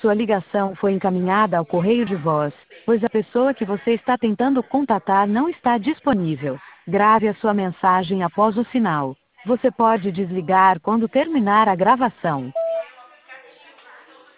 Sua ligação foi encaminhada ao correio de voz, pois a pessoa que você está tentando contatar não está disponível. Grave a sua mensagem após o sinal. Você pode desligar quando terminar a gravação.